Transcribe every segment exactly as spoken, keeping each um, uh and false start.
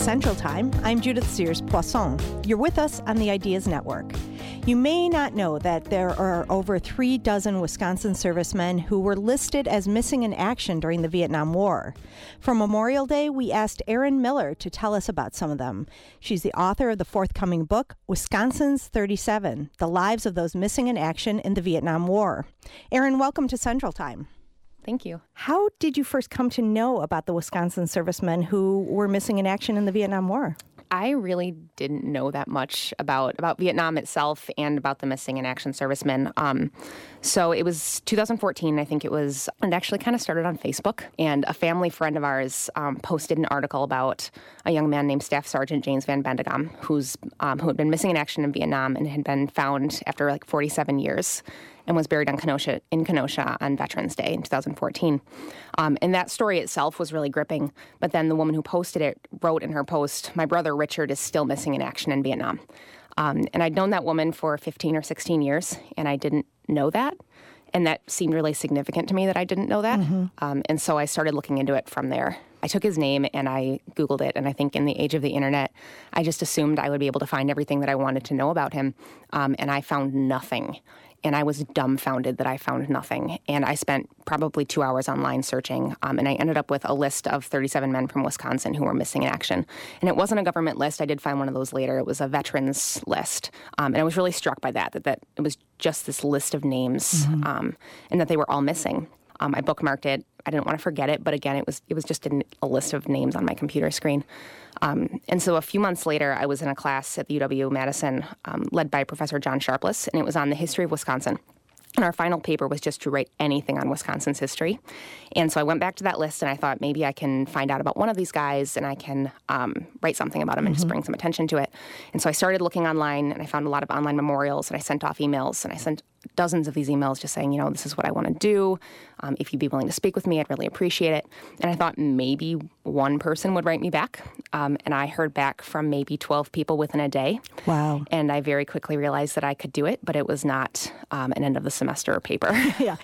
Central Time. I'm Judith Sears Poisson. You're with us on the Ideas Network. You may not know that there are over three dozen Wisconsin servicemen who were listed as missing in action during the Vietnam War. For Memorial Day, we asked Erin Miller to tell us about some of them. She's the author of the forthcoming book, Wisconsin's thirty-seven, The Lives of Those Missing in Action in the Vietnam War. Erin, welcome to Central Time. Thank you. How did you first come to know about the Wisconsin servicemen who were missing in action in the Vietnam War? I really didn't know that much about, about Vietnam itself and about the missing in action servicemen. Um, so it was two thousand fourteen, I think it was, and it actually kind of started on Facebook. And a family friend of ours um, posted an article about a young man named Staff Sergeant James Van Bendegam, who's um, who had been missing in action in Vietnam and had been found after like forty-seven years. And was buried on Kenosha, in Kenosha on Veterans Day in two thousand fourteen. Um, and that story itself was really gripping. But then the woman who posted it wrote in her post, "My brother Richard is still missing in action in Vietnam." Um, and I'd known that woman for fifteen or sixteen years, and I didn't know that. And that seemed really significant to me that I didn't know that. Mm-hmm. Um, and so I started looking into it from there. I took his name and I Googled it. And I think in the age of the internet, I just assumed I would be able to find everything that I wanted to know about him. Um, and I found nothing. And I was dumbfounded that I found nothing. And I spent probably two hours online searching. Um, and I ended up with a list of thirty-seven men from Wisconsin who were missing in action. And it wasn't a government list. I did find one of those later. It was a veterans list. Um, and I was really struck by that, that, that it was just this list of names mm-hmm. um, and that they were all missing. Um, I bookmarked it. I didn't want to forget it. But again, it was it was just a, a list of names on my computer screen. Um, and so a few months later, I was in a class at the U W-Madison um, led by Professor John Sharpless, and it was on the history of Wisconsin. And our final paper was just to write anything on Wisconsin's history. And so I went back to that list, and I thought maybe I can find out about one of these guys, and I can um, write something about him and mm-hmm. just bring some attention to it. And so I started looking online, and I found a lot of online memorials, and I sent off emails, and I sent dozens of these emails just saying, you know, this is what I want to do. Um, if you'd be willing to speak with me, I'd really appreciate it. And I thought maybe one person would write me back. Um, and I heard back from maybe twelve people within a day. Wow. And I very quickly realized that I could do it, but it was not um, an end of the semester paper. Yeah.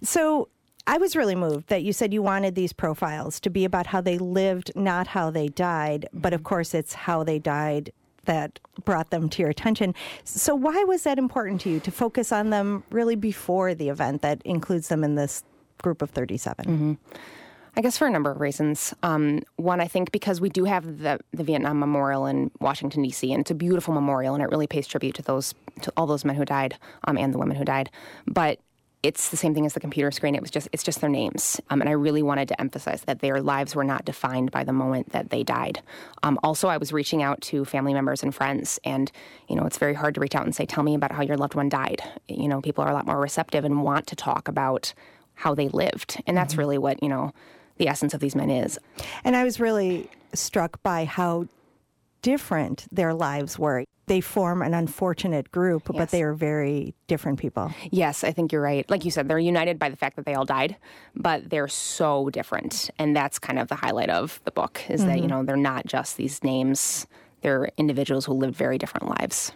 So I was really moved that you said you wanted these profiles to be about how they lived, not how they died. But of course, it's how they died that brought them to your attention. So why was that important to you, to focus on them really before the event that includes them in this group of thirty-seven? Mm-hmm. I guess for a number of reasons. Um, one, I think because we do have the, the Vietnam Memorial in Washington, D C, and it's a beautiful memorial, and it really pays tribute to those to all those men who died um, and the women who died. But it's the same thing as the computer screen. It was just it's just their names. Um, and I really wanted to emphasize that their lives were not defined by the moment that they died. Um, also, I was reaching out to family members and friends. And, you know, it's very hard to reach out and say, tell me about how your loved one died. You know, people are a lot more receptive and want to talk about how they lived. And that's mm-hmm. really what, you know, the essence of these men is. And I was really struck by how different their lives were. They form an unfortunate group, yes. but they are very different people. Yes, I think you're right. Like you said, they're united by the fact that they all died, but they're so different. And that's kind of the highlight of the book, is mm-hmm. that, you know, they're not just these names. They're individuals who lived very different lives.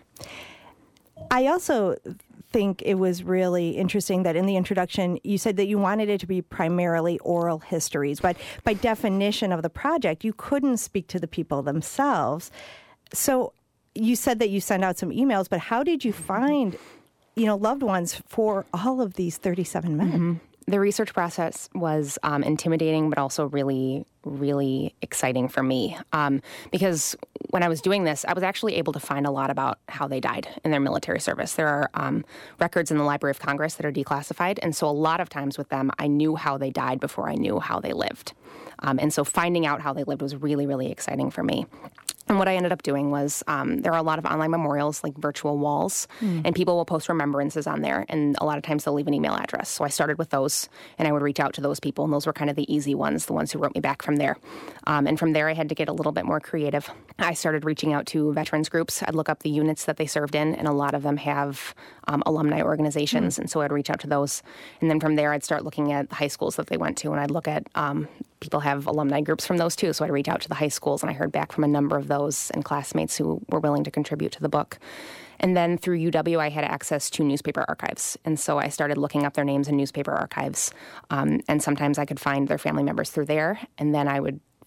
I also think it was really interesting that in the introduction, you said that you wanted it to be primarily oral histories. But by definition of the project, you couldn't speak to the people themselves. So you said that you sent out some emails, but how did you find, you know, loved ones for all of these thirty-seven men? Mm-hmm. The research process was um, intimidating, but also really, really exciting for me. Um, because when I was doing this, I was actually able to find a lot about how they died in their military service. There are um, records in the Library of Congress that are declassified. And so a lot of times with them, I knew how they died before I knew how they lived. Um, and so finding out how they lived was really, really exciting for me. And what I ended up doing was um, there are a lot of online memorials, like virtual walls, mm. and people will post remembrances on there. And a lot of times they'll leave an email address. So I started with those, and I would reach out to those people. And those were kind of the easy ones, the ones who wrote me back from there. Um, and from there, I had to get a little bit more creative. I started reaching out to veterans groups. I'd look up the units that they served in, and a lot of them have um, alumni organizations. Mm. And so I'd reach out to those. And then from there, I'd start looking at the high schools that they went to, and I'd look at um, people have alumni groups from those too. So I'd reach out to the high schools, and I heard back from a number of those and classmates who were willing to contribute to the book. And then through U W, I had access to newspaper archives. And so I started looking up their names in newspaper archives. Um, and sometimes I could find their family members through there. And then I would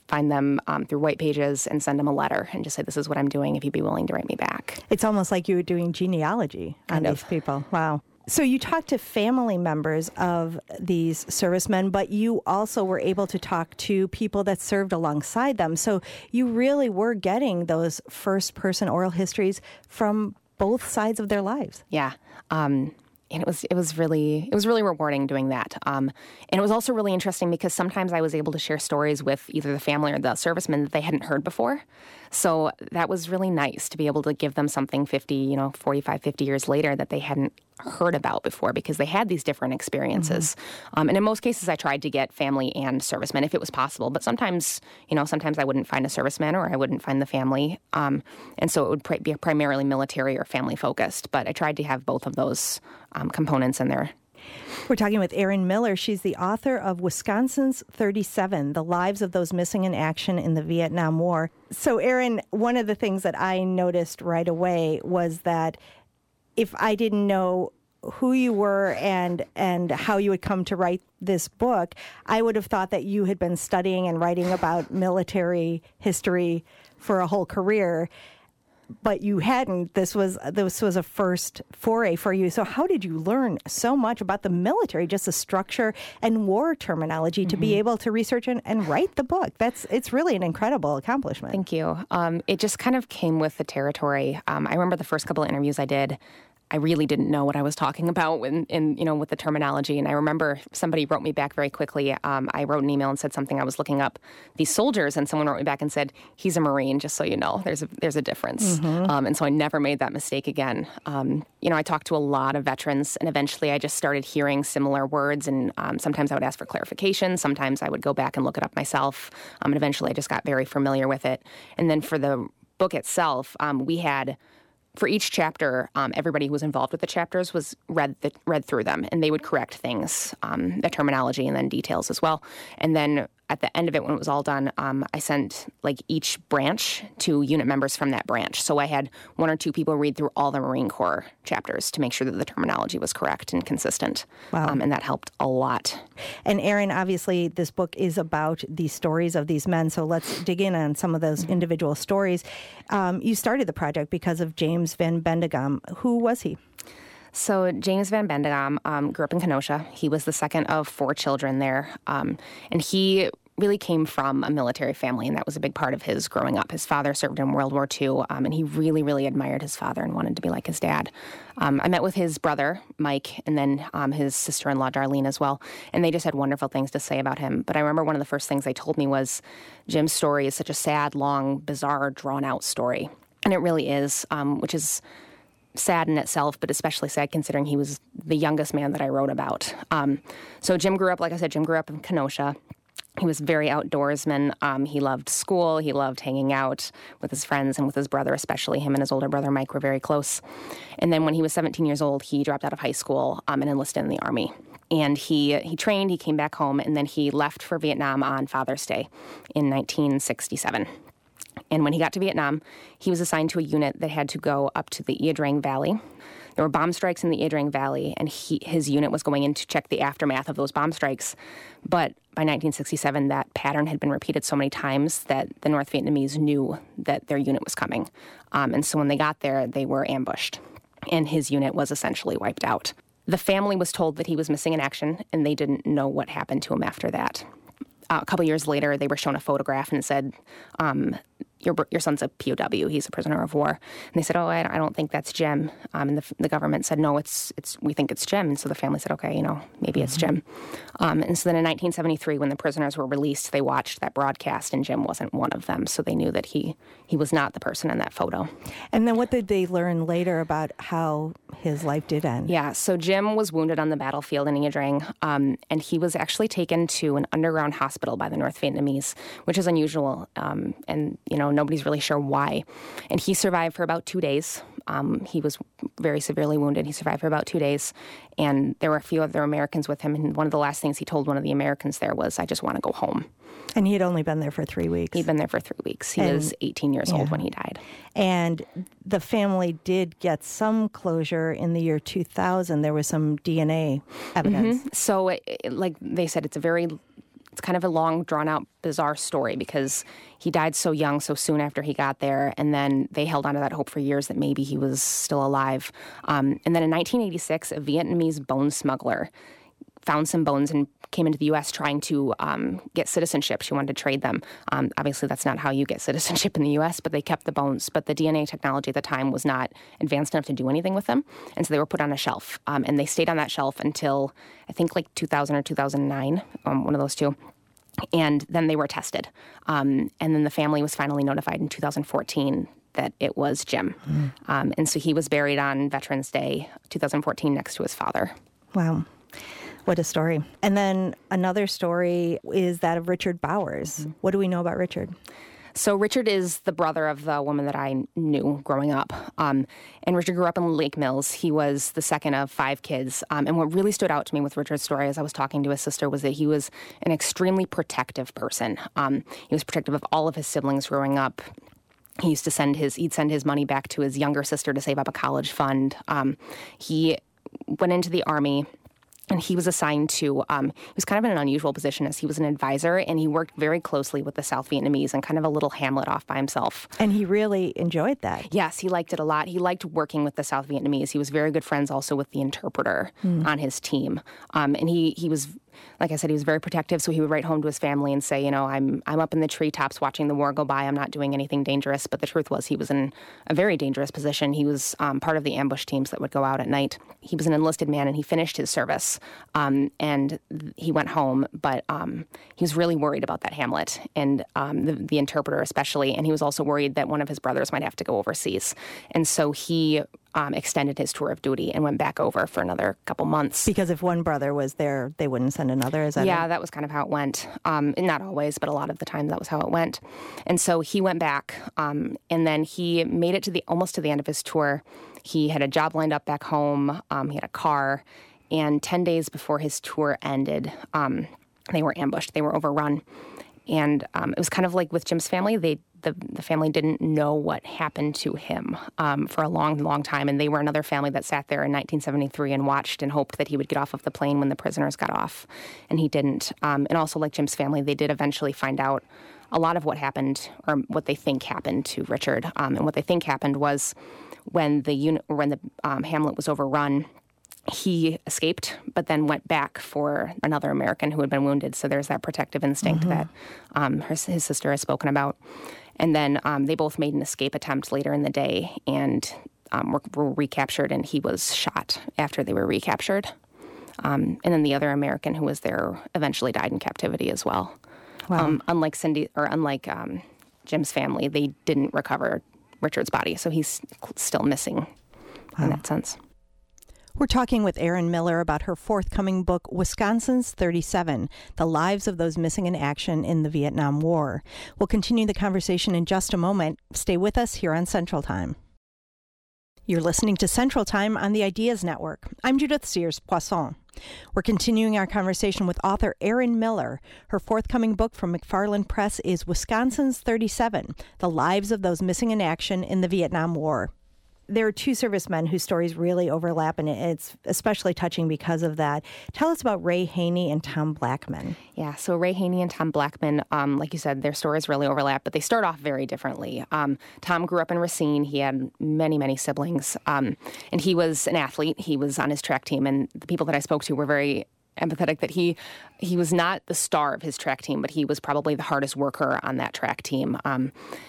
find them um, through White Pages and send them a letter and just say, this is what I'm doing, if you'd be willing to write me back. It's almost like you were doing genealogy on Kind of. these people. Wow. So you talked to family members of these servicemen, but you also were able to talk to people that served alongside them. So you really were getting those first-person oral histories from both sides of their lives. Yeah. Um, and it was it was really it was really rewarding doing that. Um, and it was also really interesting because sometimes I was able to share stories with either the family or the servicemen that they hadn't heard before. So that was really nice to be able to give them something fifty, you know, forty-five, fifty years later that they hadn't heard about before because they had these different experiences. Mm-hmm. Um, and in most cases, I tried to get family and servicemen if it was possible. But sometimes, you know, sometimes I wouldn't find a serviceman or I wouldn't find the family. Um, and so it would pr- be primarily military or family focused. But I tried to have both of those um, components in there. We're talking with Erin Miller. She's the author of Wisconsin's thirty-seven, The Lives of Those Missing in Action in the Vietnam War. So, Erin, one of the things that I noticed right away was that if I didn't know who you were and and how you had come to write this book, I would have thought that you had been studying and writing about military history for a whole career. But you hadn't. This was this was a first foray for you. So how did you learn so much about the military, just the structure and war terminology, mm-hmm. to be able to research and, and write the book? That's it's really an incredible accomplishment. Thank you. Um, it just kind of came with the territory. Um, I remember the first couple of interviews I did, I really didn't know what I was talking about in, in you know, with the terminology. And I remember somebody wrote me back very quickly. Um, I wrote an email and said something. I was looking up these soldiers, and someone wrote me back and said, he's a Marine, just so you know. There's a, there's a difference. Mm-hmm. Um, and so I never made that mistake again. Um, you know, I talked to a lot of veterans, and eventually I just started hearing similar words. And um, sometimes I would ask for clarification. Sometimes I would go back and look it up myself. Um, and eventually I just got very familiar with it. And then for the book itself, um, we had... For each chapter, um, everybody who was involved with the chapters was read the, read through them, and they would correct things, um, the terminology, and then details as well. And then at the end of it, when it was all done, um, I sent like each branch to unit members from that branch. So I had one or two people read through all the Marine Corps chapters to make sure that the terminology was correct and consistent. Wow. Um, and that helped a lot. And Erin, obviously, this book is about the stories of these men. So let's dig in on some of those mm-hmm. individual stories. Um, you started the project because of James Van Bendegam. Who was he? So James Van Bendegam um, grew up in Kenosha. He was the second of four children there. Um, and he really came from a military family, and that was a big part of his growing up. His father served in World War Two, um, and he really, really admired his father and wanted to be like his dad. Um, I met with his brother, Mike, and then um, his sister-in-law, Darlene, as well, and they just had wonderful things to say about him. But I remember one of the first things they told me was, Jim's story is such a sad, long, bizarre, drawn-out story. And it really is, um, which is sad in itself, but especially sad considering he was the youngest man that I wrote about. Um, so Jim grew up, like I said, Jim grew up in Kenosha. He was very outdoorsman. Um, he loved school. He loved hanging out with his friends and with his brother, especially. Him and his older brother, Mike, were very close. And then when he was seventeen years old, he dropped out of high school um, and enlisted in the Army. And he he trained, he came back home, and then he left for Vietnam on Father's Day in nineteen sixty-seven. And when he got to Vietnam, he was assigned to a unit that had to go up to the Ia Drang Valley. There were bomb strikes in the Ia Drang Valley, and he, his unit was going in to check the aftermath of those bomb strikes. But by nineteen sixty-seven, that pattern had been repeated so many times that the North Vietnamese knew that their unit was coming. Um, and so when they got there, they were ambushed, and his unit was essentially wiped out. The family was told that he was missing in action, and they didn't know what happened to him after that. Uh, a couple years later, they were shown a photograph and it said, um, your your son's a P O W. He's a prisoner of war. And they said, oh, I, I don't think that's Jim. Um, and the, the government said, no, it's it's we think it's Jim. And so the family said, okay, you know, maybe mm-hmm. it's Jim. Um, and so then in nineteen seventy-three, when the prisoners were released, they watched that broadcast, and Jim wasn't one of them. So they knew that he he was not the person in that photo. And then what did they learn later about how his life did end? Yeah, so Jim was wounded on the battlefield in Ia Drang, um, and he was actually taken to an underground hospital by the North Vietnamese, which is unusual, um, and, you know, nobody's really sure why. And he survived for about two days. Um, he was very severely wounded. He survived for about two days, and there were a few other Americans with him, and one of the last things he told one of the Americans there was, I just want to go home. And he had only been there for three weeks. He'd been there for three weeks. He and, was eighteen years yeah. old when he died. And the family did get some closure in the year two thousand. There was some D N A evidence. Mm-hmm. So, it, like they said, it's a very it's kind of a long, drawn-out, bizarre story because he died so young, so soon after he got there, and then they held on to that hope for years that maybe he was still alive. Um, and then in nineteen eighty-six, a Vietnamese bone smuggler found some bones and came into the U S trying to um, get citizenship. She wanted to trade them. Um, obviously, that's not how you get citizenship in the U S, but they kept the bones. But the D N A technology at the time was not advanced enough to do anything with them, and so they were put on a shelf. Um, and they stayed on that shelf until, I think, like two thousand or two thousand nine, um, one of those two. And then they were tested. Um, and then the family was finally notified in two thousand fourteen that it was Jim. Mm. Um, and so he was buried on Veterans Day, two thousand fourteen, next to his father. Wow. What a story. And then another story is that of Richard Bowers. Mm-hmm. What do we know about Richard? So Richard is the brother of the woman that I knew growing up. Um, and Richard grew up in Lake Mills. He was the second of five kids. Um, and what really stood out to me with Richard's story as I was talking to his sister was that he was an extremely protective person. Um, he was protective of all of his siblings growing up. He used to send his, he'd send his money back to his younger sister to save up a college fund. Um, he went into the Army. And he was assigned to, um, he was kind of in an unusual position as he was an advisor, and he worked very closely with the South Vietnamese in kind of a little hamlet off by himself. And he really enjoyed that. Yes, he liked it a lot. He liked working with the South Vietnamese. He was very good friends also with the interpreter mm. on his team. Um, and he, he was, like I said, he was very protective, so he would write home to his family and say, you know, I'm I'm up in the treetops watching the war go by. I'm not doing anything dangerous. But the truth was he was in a very dangerous position. He was um, part of the ambush teams that would go out at night. He was an enlisted man, and he finished his service, um, and he went home. But um, he was really worried about that hamlet and um, the, the interpreter especially, and he was also worried that one of his brothers might have to go overseas. And so he Um, extended his tour of duty and went back over for another couple months. Because if one brother was there, they wouldn't send another, is that Yeah, it? That was kind of how it went. Um, not always, but a lot of the time that was how it went. And so he went back, um, and then he made it to the almost to the end of his tour. He had a job lined up back home. Um, he had a car. And ten days before his tour ended, um, they were ambushed. They were overrun. And um, it was kind of like with Jim's family. They the, the family didn't know what happened to him um, for a long, long time. And they were another family that sat there in nineteen seventy-three and watched and hoped that he would get off of the plane when the prisoners got off. And he didn't. Um, and also, like Jim's family, they did eventually find out a lot of what happened, or what they think happened to Richard. Um, and what they think happened was when the unit, when the um, hamlet was overrun, he escaped, but then went back for another American who had been wounded. So there's that protective instinct mm-hmm. that um, her, his sister has spoken about. And then um, they both made an escape attempt later in the day and um, were, were recaptured, and he was shot after they were recaptured. Um, and then the other American who was there eventually died in captivity as well. Wow. Um, unlike Cindy, or unlike um, Jim's family, they didn't recover Richard's body, so he's still missing wow. in that sense. We're talking with Erin Miller about her forthcoming book, Wisconsin's thirty-seven, The Lives of Those Missing in Action in the Vietnam War. We'll continue the conversation in just a moment. Stay with us here on Central Time. You're listening to Central Time on the Ideas Network. I'm Judith Sears-Poisson. We're continuing our conversation with author Erin Miller. Her forthcoming book from McFarland Press is Wisconsin's thirty-seven, The Lives of Those Missing in Action in the Vietnam War. There are two servicemen whose stories really overlap, and it's especially touching because of that. Tell us about Ray Haney and Tom Blackman. Yeah, so Ray Haney and Tom Blackman, um, like you said, their stories really overlap, but they start off very differently. Um, Tom grew up in Racine. He had many, many siblings, um, and he was an athlete. He was on his track team, and the people that I spoke to were very empathetic that he he was not the star of his track team, but he was probably the hardest worker on that track team. Um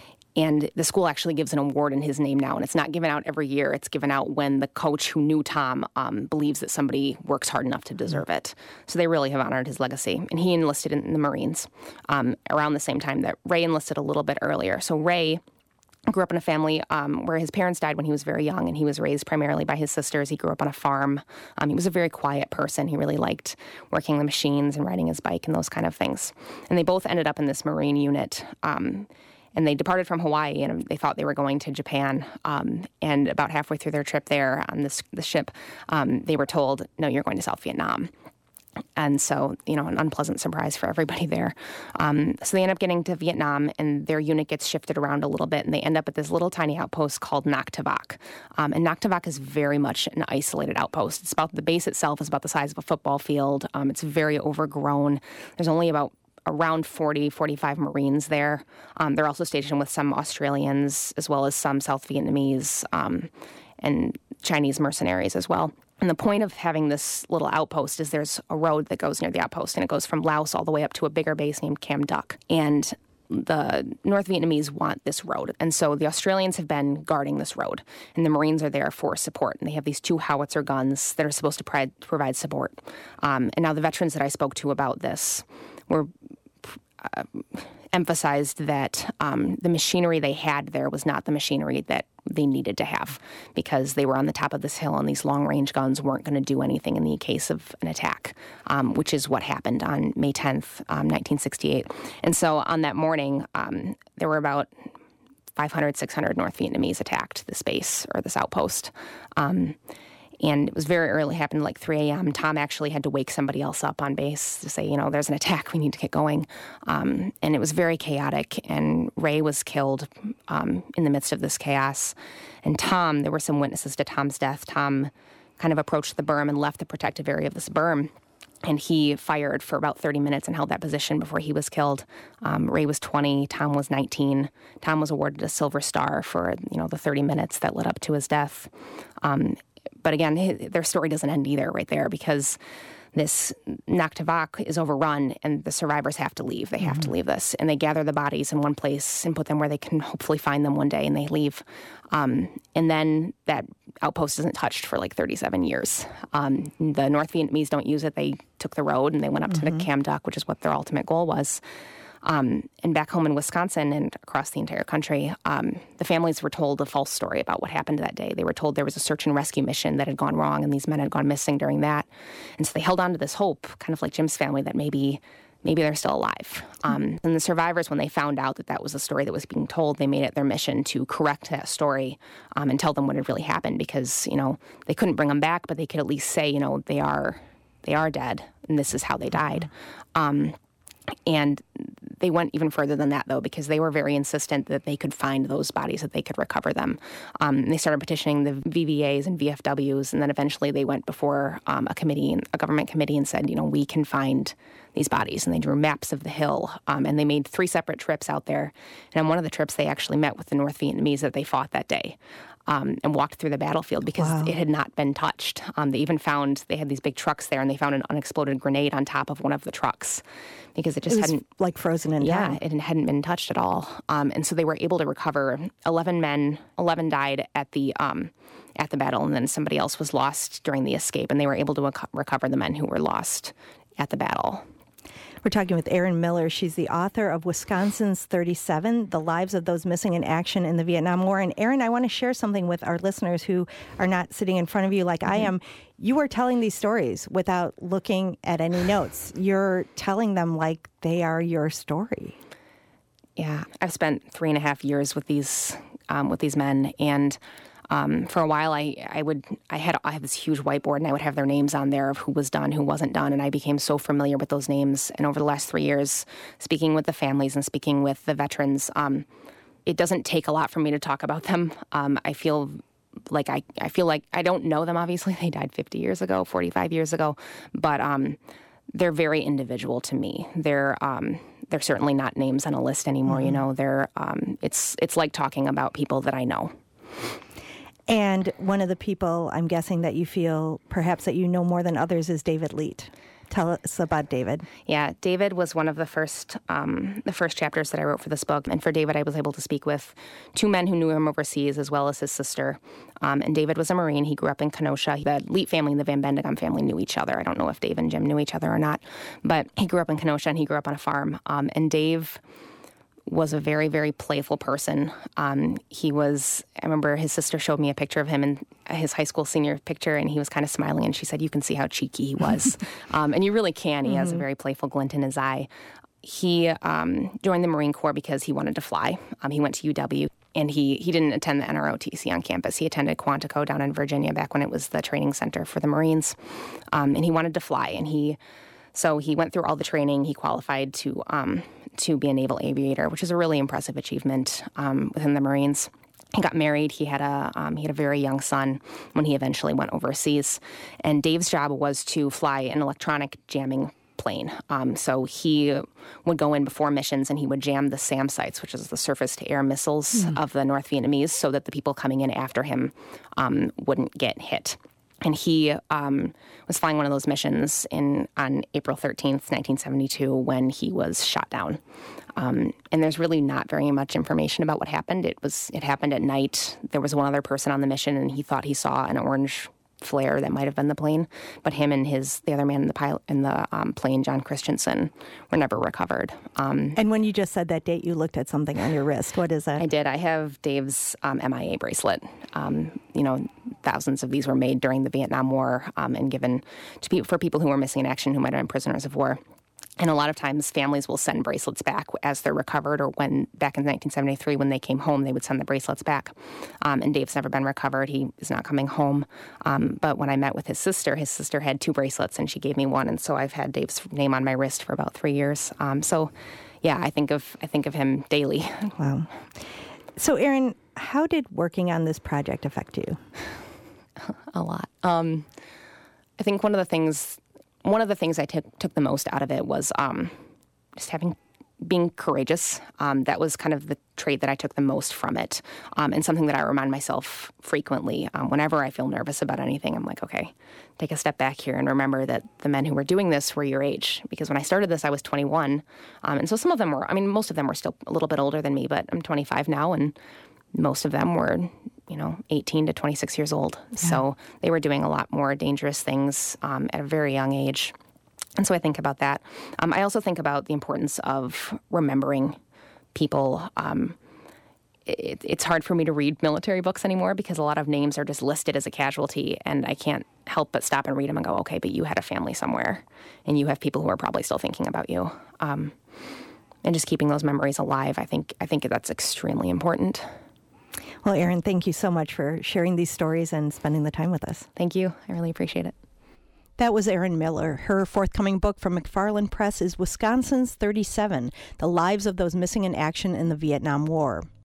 And the school actually gives an award in his name now, and it's not given out every year. It's given out when the coach who knew Tom um, believes that somebody works hard enough to deserve it. So they really have honored his legacy. And he enlisted in the Marines um, around the same time that Ray enlisted a little bit earlier. So Ray grew up in a family um, where his parents died when he was very young, and he was raised primarily by his sisters. He grew up on a farm. Um, he was a very quiet person. He really liked working the machines and riding his bike and those kind of things. And they both ended up in this Marine unit. Um, And they departed from Hawaii, and they thought they were going to Japan. Um, and about halfway through their trip there on this the ship, um, they were told, no, you're going to South Vietnam. And so, you know, an unpleasant surprise for everybody there. Um, so they end up getting to Vietnam, and their unit gets shifted around a little bit, and they end up at this little tiny outpost called Nac Tavac. Um, and Nac Tavac is very much an isolated outpost. It's about, the base itself is about the size of a football field. Um, it's very overgrown. There's only about around forty, forty-five Marines there. Um, they're also stationed with some Australians as well as some South Vietnamese um, and Chinese mercenaries as well. And the point of having this little outpost is there's a road that goes near the outpost, and it goes from Laos all the way up to a bigger base named Cam Duc. And the North Vietnamese want this road. And so the Australians have been guarding this road, and the Marines are there for support. And they have these two howitzer guns that are supposed to provide, provide support. Um, and now the veterans that I spoke to about this were uh, emphasized that um, the machinery they had there was not the machinery that they needed to have, because they were on the top of this hill and these long-range guns weren't going to do anything in the case of an attack, um, which is what happened on May tenth, um, nineteen sixty-eight. And so on that morning, um, there were about five hundred, six hundred North Vietnamese attacked this base or this outpost. Um, And it was very early, it happened like three a.m. Tom actually had to wake somebody else up on base to say, you know, there's an attack, we need to get going. Um, and it was very chaotic, and Ray was killed um, in the midst of this chaos. And Tom, there were some witnesses to Tom's death. Tom kind of approached the berm and left the protective area of this berm. And he fired for about thirty minutes and held that position before he was killed. Um, Ray was twenty, Tom was nineteen. Tom was awarded a Silver Star for, you know, the thirty minutes that led up to his death. Um, But again, his, their story doesn't end either right there, because this Nak Tavak is overrun and the survivors have to leave. They have mm-hmm. to leave this. And they gather the bodies in one place and put them where they can hopefully find them one day, and they leave. Um, and then that outpost isn't touched for like thirty-seven years. Um, the North Vietnamese don't use it. They took the road and they went up mm-hmm. to the Cam Duc, which is what their ultimate goal was. Um, and back home in Wisconsin and across the entire country, um, the families were told a false story about what happened that day. They were told there was a search and rescue mission that had gone wrong, and these men had gone missing during that. And so they held on to this hope, kind of like Jim's family, that maybe maybe they're still alive. Um, and the survivors, when they found out that that was the story that was being told, they made it their mission to correct that story um, and tell them what had really happened, because, you know, they couldn't bring them back, but they could at least say, you know, they are they are dead, and this is how they died. Um, and they went even further than that, though, because they were very insistent that they could find those bodies, that they could recover them. Um, and they started petitioning the V V As and V F Ws, and then eventually they went before um, a committee, a government committee, and said, you know, we can find these bodies. And they drew maps of the hill, um, and they made three separate trips out there. And on one of the trips, they actually met with the North Vietnamese that they fought that day. Um, and walked through the battlefield because wow. it had not been touched. Um, they even found, they had these big trucks there, and they found an unexploded grenade on top of one of the trucks because it just it was hadn't... like frozen in yeah, time. it hadn't been touched at all. Um, and so they were able to recover eleven men. eleven died at the um, at the battle, and then somebody else was lost during the escape, and they were able to rec- recover the men who were lost at the battle. We're talking with Erin Miller. She's the author of Wisconsin's thirty-seven, The Lives of Those Missing in Action in the Vietnam War. And Erin, I want to share something with our listeners who are not sitting in front of you like mm-hmm. I am. You are telling these stories without looking at any notes. You're telling them like they are your story. Yeah, I've spent three and a half years with these um, with these men, and Um, for a while, I, I would I had I had this huge whiteboard, and I would have their names on there of who was done, who wasn't done, and I became so familiar with those names. And over the last three years, speaking with the families and speaking with the veterans, um, it doesn't take a lot for me to talk about them. Um, I feel like I, I feel like I don't know them. Obviously, they died fifty years ago, forty-five years ago, but um, they're very individual to me. They're um, they're certainly not names on a list anymore. Mm-hmm. You know, they're um, it's it's like talking about people that I know. And one of the people, I'm guessing, that you feel perhaps that you know more than others is David Leet. Tell us about David. Yeah, David was one of the first um, the first chapters that I wrote for this book. And for David, I was able to speak with two men who knew him overseas, as well as his sister. Um, and David was a Marine. He grew up in Kenosha. The Leet family and the Van Bendegum family knew each other. I don't know if Dave and Jim knew each other or not. But he grew up in Kenosha, and he grew up on a farm. Um, and Dave was a very, very playful person. Um, he was, I remember his sister showed me a picture of him in his high school senior picture, and he was kind of smiling, and she said, you can see how cheeky he was. um, and you really can. He mm-hmm. has a very playful glint in his eye. He um, joined the Marine Corps because he wanted to fly. Um, he went to U W, and he, he didn't attend the N R O T C on campus. He attended Quantico down in Virginia back when it was the training center for the Marines. Um, and he wanted to fly, and he... So he went through all the training. He qualified to um, to be a naval aviator, which is a really impressive achievement um, within the Marines. He got married. He had a um, he had a very young son when he eventually went overseas. And Dave's job was to fly an electronic jamming plane. Um, so he would go in before missions and he would jam the SAM sites, which is the surface-to-air missiles mm. of the North Vietnamese, so that the people coming in after him um, wouldn't get hit. And he um, was flying one of those missions in on April thirteenth, nineteen seventy-two, when he was shot down. Um, and there's really not very much information about what happened. It was it happened at night. There was one other person on the mission, and he thought he saw an orange flare that might have been the plane. But him and his the other man in the pilot in the um, plane, John Christensen, were never recovered. Um, and when you just said that date, you looked at something on your wrist. What is that? I did. I have Dave's um, M I A bracelet. Um, you know, thousands of these were made during the Vietnam War um, and given to pe- for people who were missing in action who might have been prisoners of war. And a lot of times families will send bracelets back as they're recovered, or when back in nineteen seventy-three when they came home, they would send the bracelets back. Um, and Dave's never been recovered. He is not coming home. Um, but when I met with his sister, his sister had two bracelets and she gave me one. And so I've had Dave's name on my wrist for about three years. Um, so, yeah, I think of I think of him daily. Wow. So, Erin, how did working on this project affect you? A lot. Um, I think one of the things... One of the things I took took the most out of it was um, just having, being courageous. Um, that was kind of the trait that I took the most from it, um, and something that I remind myself frequently. Um, whenever I feel nervous about anything, I'm like, okay, take a step back here and remember that the men who were doing this were your age. Because when I started this, I was twenty-one, um, and so some of them were, I mean, most of them were still a little bit older than me, but I'm twenty-five now, and most of them were, you know, eighteen to twenty-six years old. Yeah. So they were doing a lot more dangerous things um, at a very young age. And so I think about that. Um, I also think about the importance of remembering people. Um, it, it's hard for me to read military books anymore because a lot of names are just listed as a casualty, and I can't help but stop and read them and go, okay, but you had a family somewhere, and you have people who are probably still thinking about you. Um, and just keeping those memories alive, I think I think that's extremely important. Well, Erin, thank you so much for sharing these stories and spending the time with us. Thank you. I really appreciate it. That was Erin Miller. Her forthcoming book from McFarland Press is Wisconsin's thirty-seven, The Lives of Those Missing in Action in the Vietnam War.